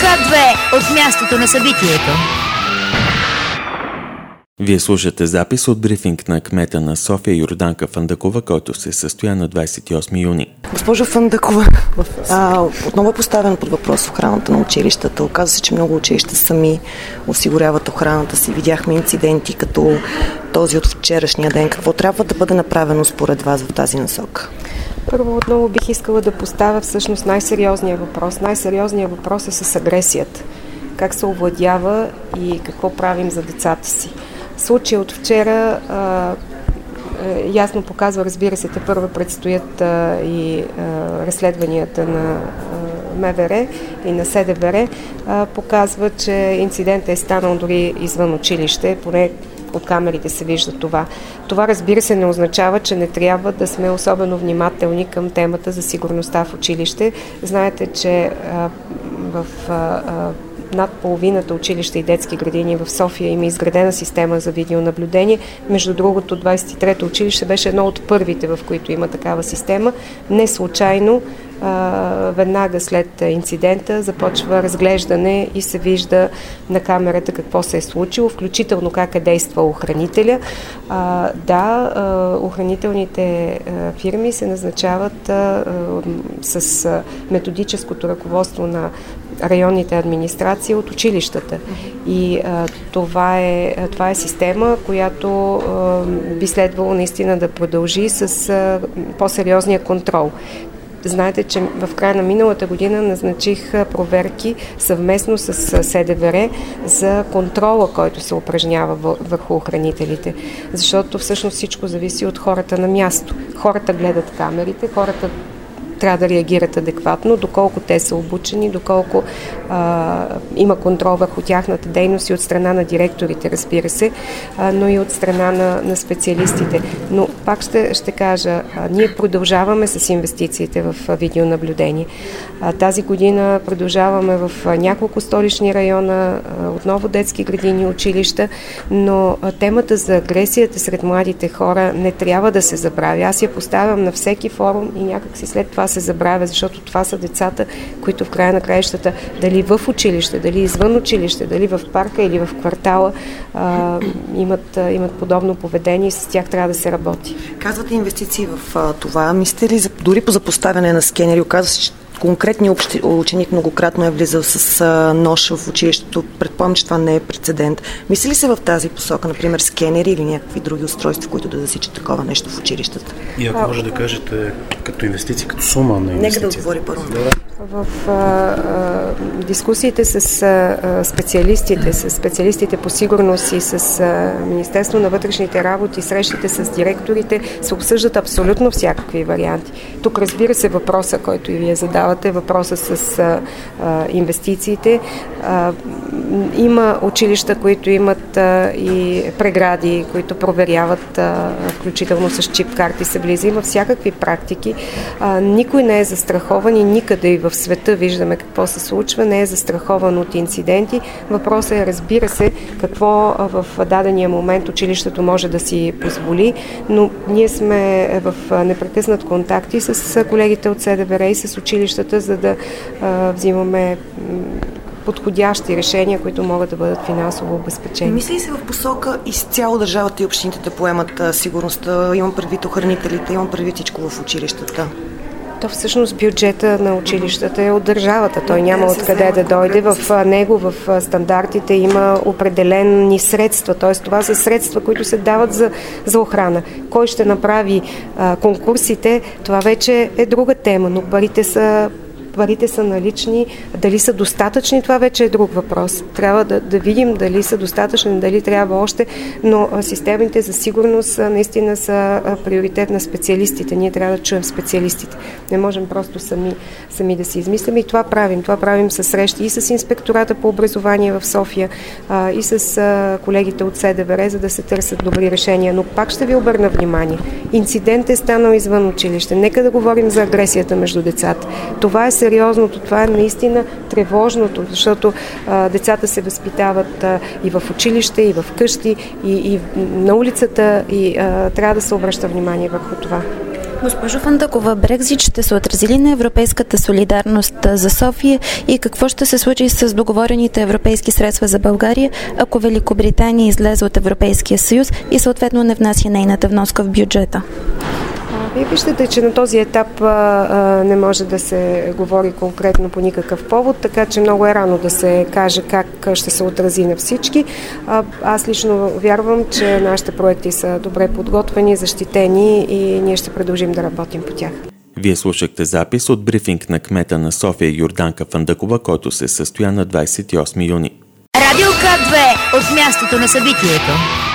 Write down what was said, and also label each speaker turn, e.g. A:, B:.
A: К2 от мястото на събитието.
B: Вие слушате запис от брифинг на кмета на София Йорданка Фандъкова, който се състоя на 28 юни.
C: Госпожо Фандъкова, отново е поставен под въпрос охраната на училищата. Оказва се, че много училища сами осигуряват охраната си. Видяхме инциденти като този от вчерашния ден. Какво трябва да бъде направено според вас в тази насока?
D: Първо, отново бих искала да поставя всъщност най-сериозния въпрос. Най-сериозният въпрос е с агресията. Как се овладява и какво правим за децата си. Случай от вчера ясно показва, разбира се, тепърва предстоят и разследванията на МВР и на СДВР, показва, че инцидентът е станал дори извън училище, поне от камерите се вижда това. Това, разбира се, не означава, че не трябва да сме особено внимателни към темата за сигурността в училище. Знаете, че в над половината училища и детски градини в София има изградена система за видеонаблюдение. Между другото, 23-то училище беше едно от първите, в които има такава система. Не случайно, веднага след инцидента започва разглеждане и се вижда на камерата какво се е случило, включително как е действал охранителя. Охранителните фирми се назначават с методическото ръководство на районните администрации от училищата. И това е система, която би следвало наистина да продължи с по-сериозния контрол. Знаете, че в края на миналата година назначих проверки съвместно с СДВР за контрола, който се упражнява върху охранителите. Защото всъщност всичко зависи от хората на място. Хората гледат камерите, хората трябва да реагират адекватно, доколко те са обучени, доколко има контрол върху тяхната дейност и от страна на директорите, разбира се, но и от страна на специалистите. Но пак ще кажа, ние продължаваме с инвестициите в видеонаблюдение. Тази година продължаваме в няколко столични района, отново детски градини, училища, но темата за агресията сред младите хора не трябва да се забравя. Аз я поставям на всеки форум и някак си след това се забравя, защото това са децата, които в края на краищата, дали в училище, дали извън училище, дали в парка или в квартала, имат подобно поведение и с тях трябва да се работи.
C: Казвате инвестиции в това. Мислите ли дори по запоставяне на скенери? Оказва се, че конкретният ученик многократно е влизал с нож в училището. Предполагам, че това не е прецедент. Мисли ли се в тази посока, например, скенери или някакви други устройства, които да засичат такова нещо в училищата?
E: И ако може да кажете като инвестиции, като сума на инвестиции.
C: Нека да отговори първо.
D: В дискусиите с специалистите по сигурност и с Министерство на вътрешните работи, срещите с директорите, се обсъждат абсолютно всякакви варианти. Тук, разбира се, въпроса, който и вие задавате, въпроса с инвестициите. Има училища, които имат и прегради, които проверяват, включително с чип карти се влиза. Има всякакви практики. Никой не е застрахован и никъде и в света виждаме какво се случва, не е застрахован от инциденти. Въпросът е, разбира се, какво в дадения момент училището може да си позволи, но ние сме в непрекъснат контакти с колегите от СДВР и с училищата, за да взимаме подходящи решения, които могат да бъдат финансово обезпечени.
C: Мисли се в посока изцяло държавата и общините да поемат сигурността? Имам предвид охранителите, имам предвид всичко в училищата.
D: То всъщност бюджета на училищата е от държавата. Той няма откъде да дойде. В него, в стандартите има определени средства. Т.е. това са средства, които се дават за охрана. Кой ще направи конкурсите, това вече е друга тема, но парите са налични. Дали са достатъчни, това вече е друг въпрос. Трябва да видим дали са достатъчни, дали трябва още, но системите за сигурност наистина са приоритет на специалистите. Ние трябва да чуем специалистите. Не можем просто сами да си измислим. И това правим. Това правим със срещи и с инспектората по образование в София, и с колегите от СДВР, за да се търсят добри решения. Но пак ще ви обърна внимание. Инцидент е станал извън училище. Нека да говорим за агресията между децата. Това е сериозното, това е наистина тревожното, защото децата се възпитават и в училище, и в къщи, и на улицата, и трябва да се обръща внимание върху това.
F: Госпожо Фандъкова, Брекзит ще се отрази ли на европейската солидарност за София и какво ще се случи с договорените европейски средства за България, ако Великобритания излезе от Европейския съюз и съответно не внася нейната вноска в бюджета?
D: Вие виждате, че на този етап не може да се говори конкретно по никакъв повод, така че много е рано да се каже как ще се отрази на всички. Аз лично вярвам, че нашите проекти са добре подготвени, защитени и ние ще продължим да работим по тях.
B: Вие слушахте запис от брифинг на кмета на София Йорданка Фандъкова, който се състоя на 28 юни.
A: Радио К2 от мястото на събитието.